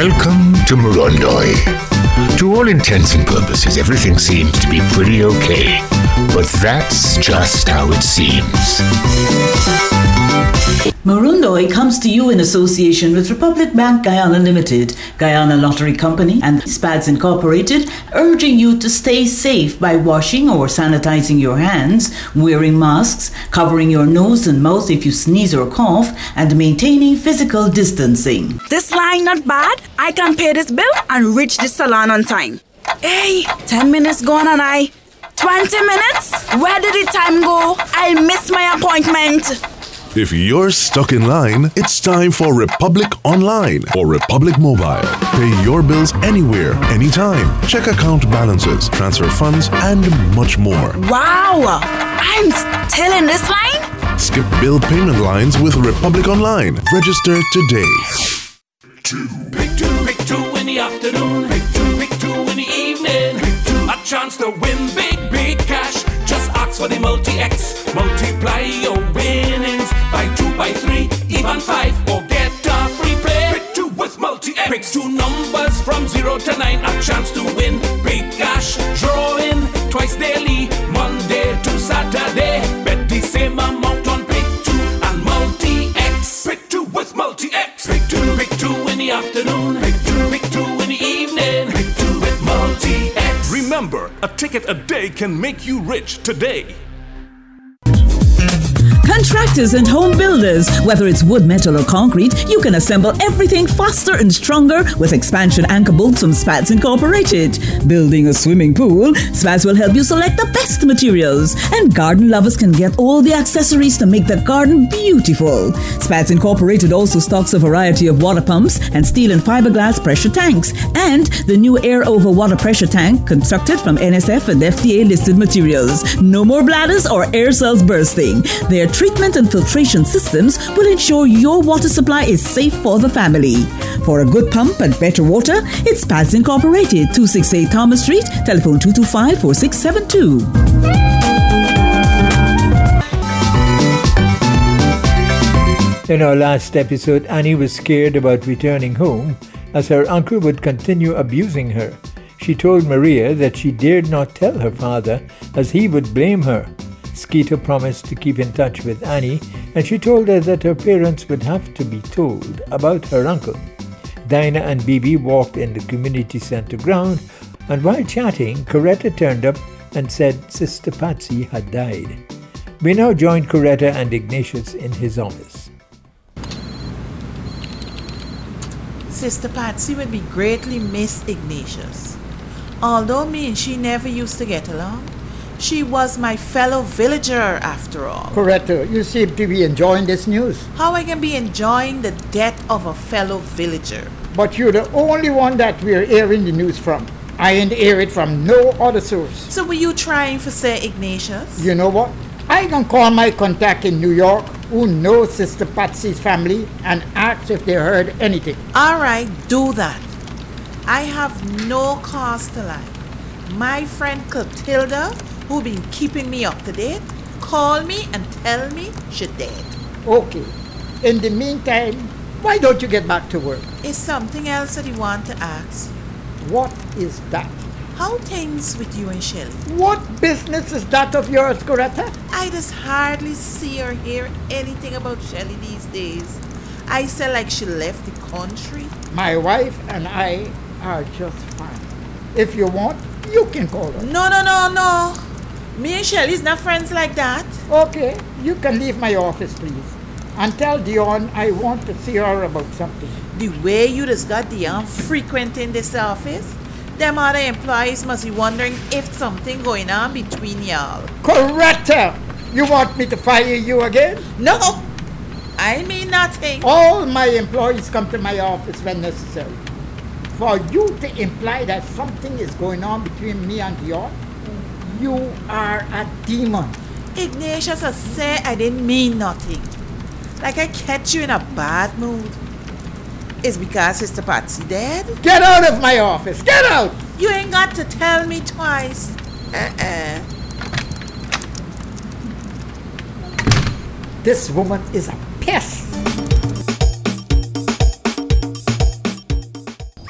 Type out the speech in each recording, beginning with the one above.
Welcome to Morondoi. To all intents and purposes, everything seems to be pretty okay. But that's just how it seems. Morondoi comes to you in association with Republic Bank Guyana Limited, Guyana Lottery Company, and SPADS Incorporated, urging you to stay safe by washing or sanitizing your hands, wearing masks, covering your nose and mouth if you sneeze or cough, and maintaining physical distancing. This line not bad. I can pay this bill and reach the salon on time. Hey, 10 minutes gone and 20 minutes? Where did the time go? I missed my appointment. If you're stuck in line, it's time for Republic Online or Republic Mobile. Pay your bills anywhere, anytime. Check account balances, transfer funds, and much more. Wow! I'm still in this line? Skip bill payment lines with Republic Online. Register today. Pick two in the afternoon. Pick two in the evening. A chance to win big cash. Just ask for the multi-X. Multiply your winnings by 2, by 3, even 5, or get a free play. Pick 2 with multi-X. Pick 2 numbers from 0 to 9. A chance to win big cash. Drawing twice daily, Monday to Saturday. Bet the same amount on Pick 2 and multi-X. Pick 2 with multi-X. Pick 2 in the afternoon. Pick 2 in the evening. Pick 2 with multi-X. Remember, a ticket a day can make you rich today. Contractors and home builders, whether it's wood, metal or concrete, you can assemble everything faster and stronger with expansion anchor bolts from SPADS Incorporated. Building a swimming pool, SPADS will help you select the best materials, and garden lovers can get all the accessories to make the garden beautiful. SPADS Incorporated also stocks a variety of water pumps and steel and fiberglass pressure tanks, and the new air over water pressure tank constructed from NSF and FDA listed materials. No more bladders or air cells bursting. Their treatment and filtration systems will ensure your water supply is safe for the family. For a good pump and better water, it's SPADS Incorporated, 268 Thomas Street, telephone 225-4672. In our last episode, Annie was scared about returning home as her uncle would continue abusing her. She told Maria that she dared not tell her father as he would blame her. Skeeter promised to keep in touch with Annie, and she told her that her parents would have to be told about her uncle. Dinah and Bibi walked in the community center ground, and while chatting, Coretta turned up and said Sister Patsy had died. We now join Coretta and Ignatius in his office. Sister Patsy would be greatly missed, Ignatius. Although me and she never used to get along, she was my fellow villager after all. Coretta, you seem to be enjoying this news. How I can be enjoying the death of a fellow villager? But you're the only one that we're hearing the news from. I ain't hear it from no other source. So were you trying for Sir Ignatius? You know what? I can call my contact in New York who knows Sister Patsy's family and ask if they heard anything. All right, do that. I have no cause to lie. My friend Clotilda, who been keeping me up to date, call me and tell me she dead. Okay. In the meantime, why don't you get back to work? Is something else that you want to ask? What is that? How things with you and Shelley? What business is that of yours, Coretta? I just hardly see or hear anything about Shelley these days. I say like she left the country. My wife and I are just fine. If you want, you can call her. No. Me and Shelley's not friends like that. Okay, you can leave my office, please. And tell Dion I want to see her about something. The way you just got Dion frequenting this office, them other employees must be wondering if something going on between y'all. Coretta! You want me to fire you again? No, I mean nothing. All my employees come to my office when necessary. For you to imply that something is going on between me and Dion, you are a demon. Ignatius has said I didn't mean nothing. Like I catch you in a bad mood. It's because Sister Patsy dead? Get out of my office! Get out! You ain't got to tell me twice. This woman is a pest.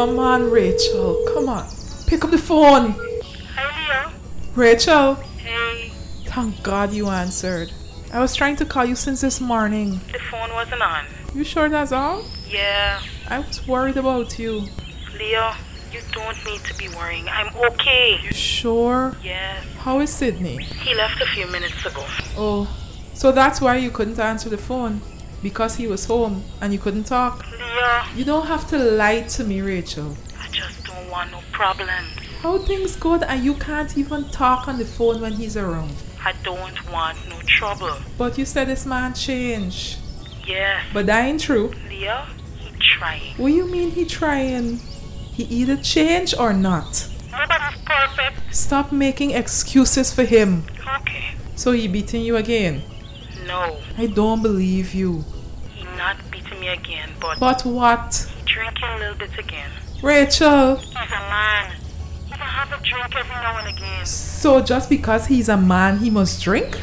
Come on, Rachel. Come on. Pick up the phone. Hi, Leo. Rachel. Hey. Thank God you answered. I was trying to call you since this morning. The phone wasn't on. You sure that's all? Yeah. I was worried about you. Leo, you don't need to be worrying. I'm okay. You sure? Yes. How is Sydney? He left a few minutes ago. Oh, so that's why you couldn't answer the phone? Because he was home and you couldn't talk? Leo. You don't have to lie to me, Rachel. I just don't want no problems. How things good and you can't even talk on the phone when he's around? I don't want no trouble. But you said this man changed. Yes. But that ain't true. Leo, he trying. What do you mean he trying? He either change or not. Nobody's perfect. Stop making excuses for him. Okay. So he beating you again? No. I don't believe you. He not beating me again, but... But what? He drinking a little bit again. Rachel! He's a man. He can have a drink every now and again. So just because he's a man, he must drink?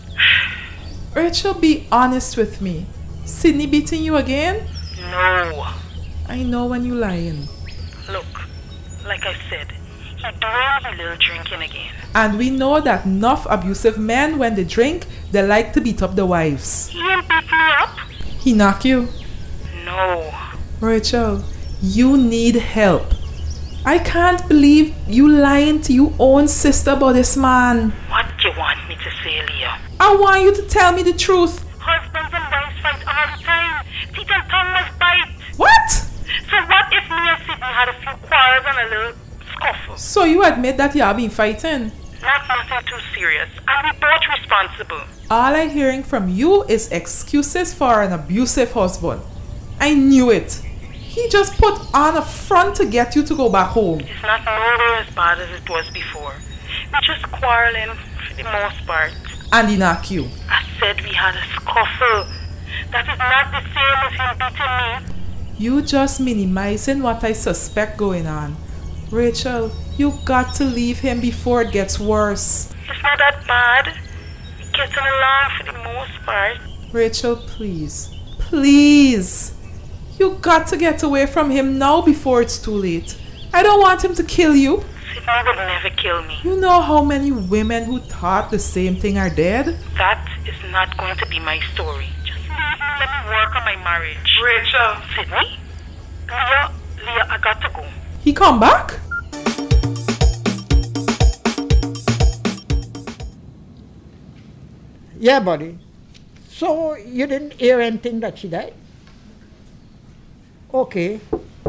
Rachel, be honest with me. Sydney beating you again? No. I know when you lying. Look, like I said, he doing a little drinking again. And we know that enough abusive men, when they drink, they like to beat up the wives. He ain't beat me up. He knock you? No. Rachel, you need help. I can't believe you lying to your own sister about this man. What do you want me to say, Leo? I want you to tell me the truth. Husbands and wives fight all the time. Teeth and tongue must bite. What? So what if me and Sydney had a few quarrels and a little scuffle? So you admit that you have been fighting? Nothing too serious. And we both responsible. All I'm hearing from you is excuses for an abusive husband. I knew it. He just put on a front to get you to go back home. It's not nowhere as bad as it was before. We just quarreling for the most part. And he knock you? I said we had a scuffle. That is not the same as him beating me. You just minimizing what I suspect going on. Rachel, you got to leave him before it gets worse. It's not that bad. We're getting along for the most part. Rachel, please. Please. You got to get away from him now before it's too late. I don't want him to kill you. Sydney would never kill me. You know how many women who thought the same thing are dead? That is not going to be my story. Just leave me. Let me work on my marriage. Rachel. Sydney? Leo, I got to go. He come back? Yeah, buddy. So you didn't hear anything that she died? Okay.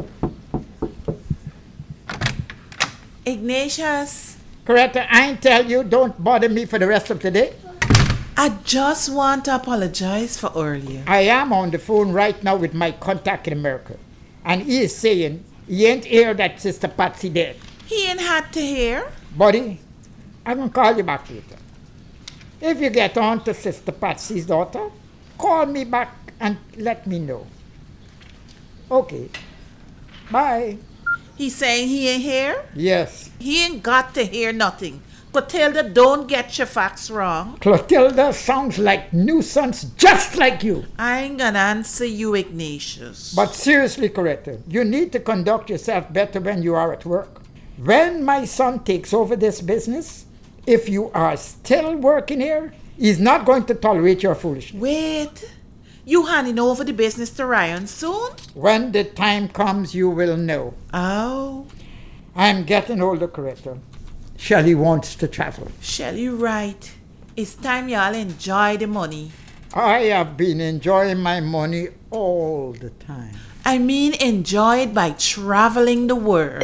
Ignatius. Coretta, I ain't tell you don't bother me for the rest of the day. I just want to apologize for earlier. I am on the phone right now with my contact in America. And he is saying he ain't hear that Sister Patsy dead. He ain't had to hear. Buddy, I'm going to call you back later. If you get on to Sister Patsy's daughter, call me back and let me know. Okay. Bye. He's saying he ain't here? Yes. He ain't got to hear nothing. Clotilda, don't get your facts wrong. Clotilda sounds like nuisance just like you. I ain't gonna answer you, Ignatius. But seriously, Coretta, you need to conduct yourself better when you are at work. When my son takes over this business, if you are still working here, he's not going to tolerate your foolishness. Wait. You handing over the business to Ryan soon? When the time comes, you will know. Oh. I'm getting older, Coretta. Shelley wants to travel. Shelley, right. It's time y'all enjoy the money. I have been enjoying my money all the time. I mean enjoy it by traveling the world.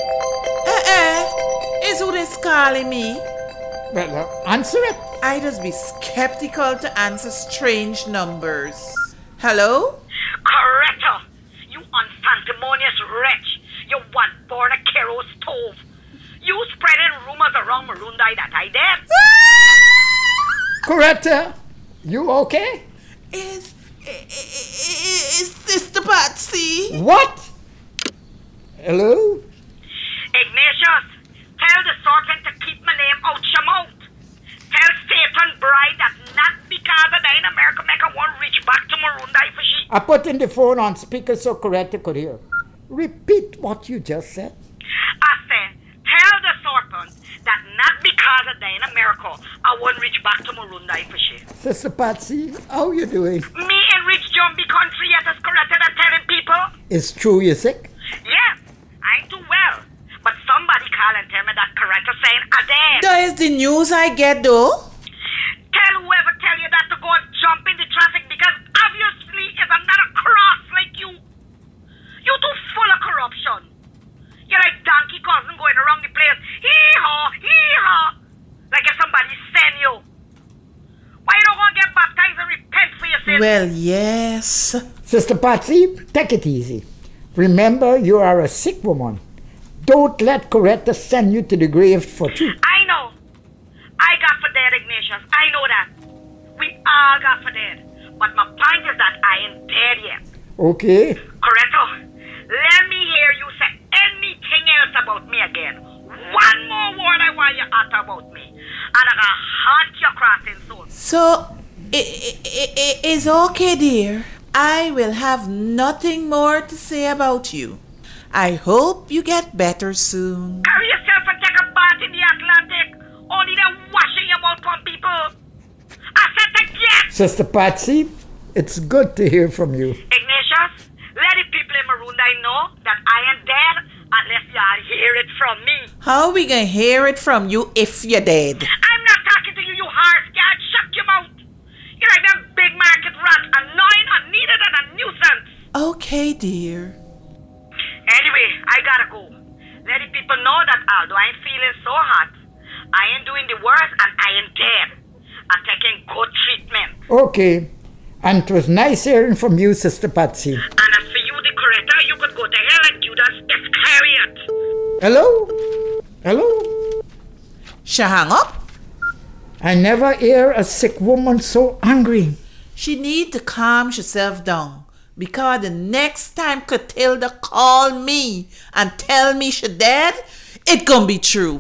Is who this calling me? Well, answer it. I just be skeptical to answer strange numbers. Hello? Coretta, you unsanctimonious wretch. You want born a Kero stove. You spreading rumors around Marundai that I did. Coretta, you okay? Is Sister Patsy? What? Hello? Ignatius, tell the serpent to keep my name out your mouth. Tell Satan bride that not because of that in America make her want reach back to Marundai for she. I put in the phone on speaker so Coretta could hear. Repeat what you just said. I said, tell the serpent that not because of they in America, I won't reach back to Murundai for shit. Sister Patsy, how you doing? Me in rich Jumbie country yet as corrected and telling people? It's true you're sick? Yes, I ain't too well. But somebody call and tell me that correct is saying I dead. That is the news I get though. Tell whoever tell you that to go and jump in the traffic because obviously if I'm not a cross like you. You too full of corruption. You're like donkey cousin going around the place. Hee-haw, hee-haw. Like if somebody send you. Why you don't go and get baptized and repent for your sins? Well, yes. Sister Patsy, take it easy. Remember, you are a sick woman. Don't let Coretta send you to the grave for truth. I know. I got for dead, Ignatius. I know that. We all got for dead. But my point is that I ain't dead yet. Okay. Corretto, let me hear you say anything else about me again. One more word I want you to utter about me. And I got haunt your crossing soon. So, it's okay, dear. I will have nothing more to say about you. I hope you get better soon. Carry yourself and take a bath in the Atlantic. Only then washing your mouth on people. I said again. Sister Patsy, it's good to hear from you. Ignatius, let the people in Murundai know that I am dead unless y'all hear it from me. How we gonna hear it from you if you're dead? I'm not talking to you, you horse-scared. Shut your mouth. You're like that big market rat, annoying, unneeded, and a nuisance. Okay, dear. Anyway, I gotta go. Let the people know that although I'm feeling so hot, I ain't doing the worst and I ain't dead. I'm taking good treatment. Okay. And it was nice hearing from you, Sister Patsy. And as for you, the Coretta, you could go to hell like Judas Iscariot. Hello? Hello? She hang up? I never hear a sick woman so angry. She need to calm herself down. Because the next time Clotilda call me and tell me she dead, it gonna be true.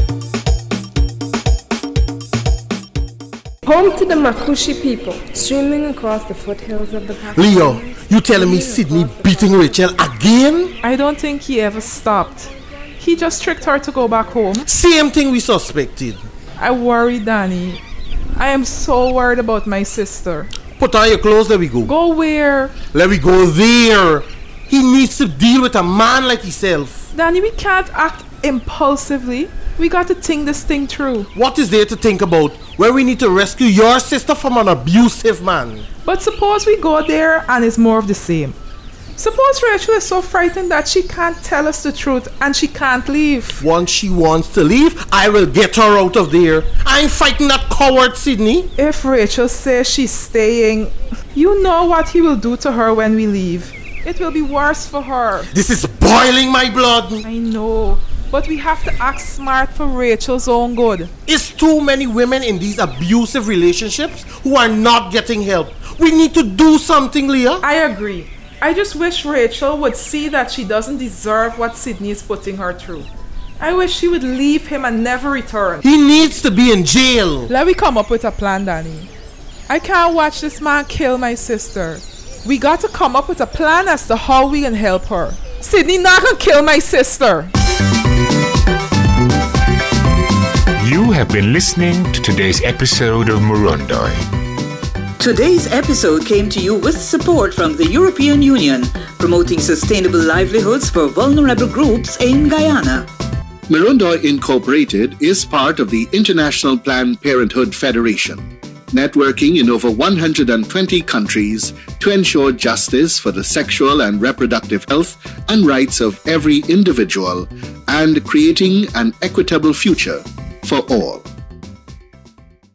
Home to the Makushi people, streaming across the foothills of the Pakistan. Leo, you telling me Sydney beating Rachel again? I don't think he ever stopped. He just tricked her to go back home. Same thing we suspected. I worry, Danny. I am so worried about my sister. Put on your clothes, let we go. Go where? Let me go there. He needs to deal with a man like himself. Danny, we can't act impulsively. We got to think this thing through. What is there to think about when we need to rescue your sister from an abusive man? But suppose we go there and it's more of the same. Suppose Rachel is so frightened that she can't tell us the truth and she can't leave. Once she wants to leave, I will get her out of there. I ain't fighting that coward, Sydney. If Rachel says she's staying, you know what he will do to her when we leave. It will be worse for her. This is boiling my blood. I know, but we have to act smart for Rachel's own good. It's too many women in these abusive relationships who are not getting help. We need to do something, Leah. I agree. I just wish Rachel would see that she doesn't deserve what Sydney is putting her through. I wish she would leave him and never return. He needs to be in jail. Let me come up with a plan, Danny. I can't watch this man kill my sister. We got to come up with a plan as to how we can help her. Sydney not gonna kill my sister. You have been listening to today's episode of Murundai. Today's episode came to you with support from the European Union, promoting sustainable livelihoods for vulnerable groups in Guyana. Murundai Incorporated is part of the International Planned Parenthood Federation, networking in over 120 countries to ensure justice for the sexual and reproductive health and rights of every individual and creating an equitable future for all.